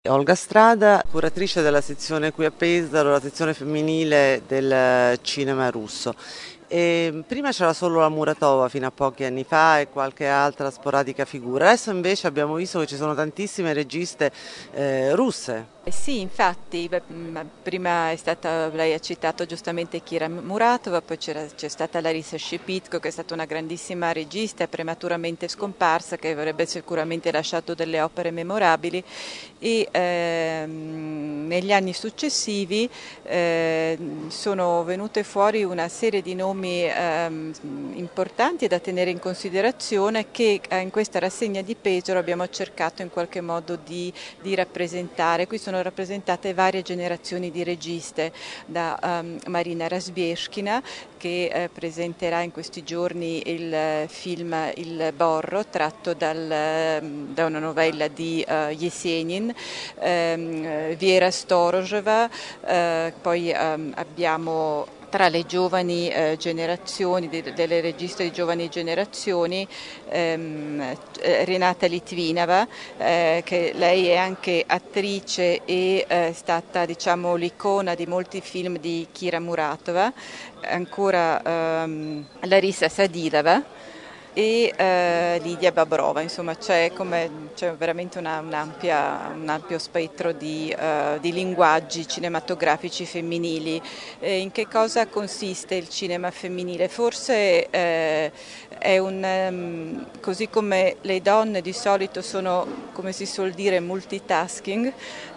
Olga Strada, curatrice della sezione qui a Pesaro, la sezione femminile del cinema russo. Prima c'era solo la Muratova fino a pochi anni fa e qualche altra sporadica figura. Adesso invece abbiamo visto che ci sono tantissime registe russe. Sì, infatti, prima lei ha citato giustamente Kira Muratova, poi c'è stata Larissa Shepitko, che è stata una grandissima regista prematuramente scomparsa, che avrebbe sicuramente lasciato delle opere memorabili, e negli anni successivi sono venute fuori una serie di nomi importanti da tenere in considerazione, che in questa rassegna di Pesaro abbiamo cercato in qualche modo di rappresentare. Qui sono rappresentate varie generazioni di registe, da Marina Razbieshkina, che presenterà in questi giorni il film Il Borro, tratto da una novella di Yesenin, Viera Storozheva, poi abbiamo tra le giovani generazioni, delle registe di giovani generazioni, Renata Litvinova, che lei è anche attrice e è stata, diciamo, l'icona di molti film di Kira Muratova, ancora Larissa Sadilova e Lidia Babrova. Insomma c'è veramente un ampio spettro di linguaggi cinematografici femminili. In che cosa consiste il cinema femminile? Forse è così come le donne di solito sono, come si suol dire, multitasking,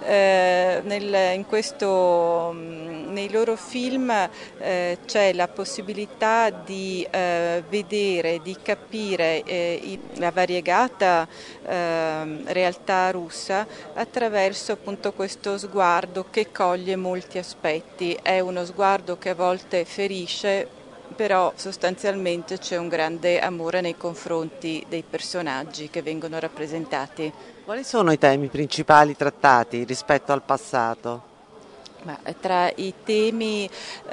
nei loro film c'è la possibilità di vedere, di capire la variegata realtà russa attraverso appunto questo sguardo che coglie molti aspetti. È uno sguardo che a volte ferisce, però sostanzialmente c'è un grande amore nei confronti dei personaggi che vengono rappresentati. Quali sono i temi principali trattati rispetto al passato? Ma tra i temi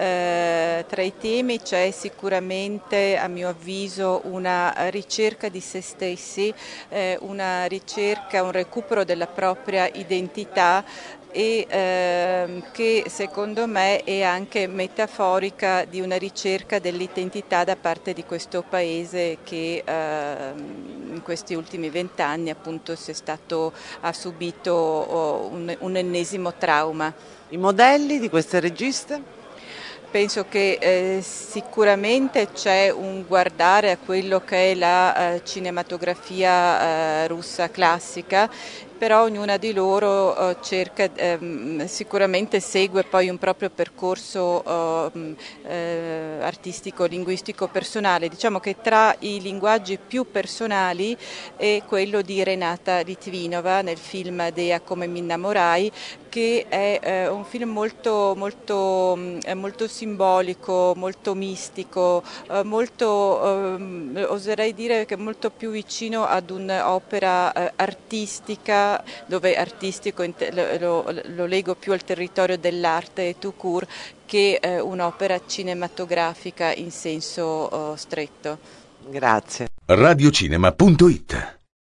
c'è sicuramente, a mio avviso, una ricerca di se stessi, una ricerca, un recupero della propria identità, e che secondo me è anche metaforica di una ricerca dell'identità da parte di questo paese che in questi ultimi 20 anni appunto ha subito un ennesimo trauma. I modelli di queste registe? Penso che sicuramente c'è un guardare a quello che è la cinematografia russa classica, però ognuna di loro sicuramente segue poi un proprio percorso artistico, linguistico, personale. Diciamo che tra i linguaggi più personali è quello di Renata Litvinova nel film Dea come mi innamorai, che è un film molto simbolico, molto mistico, oserei dire che molto più vicino ad un'opera artistica, dove artistico lo lego più al territorio dell'arte tout court, che un'opera cinematografica in senso stretto. Grazie. Radiocinema.it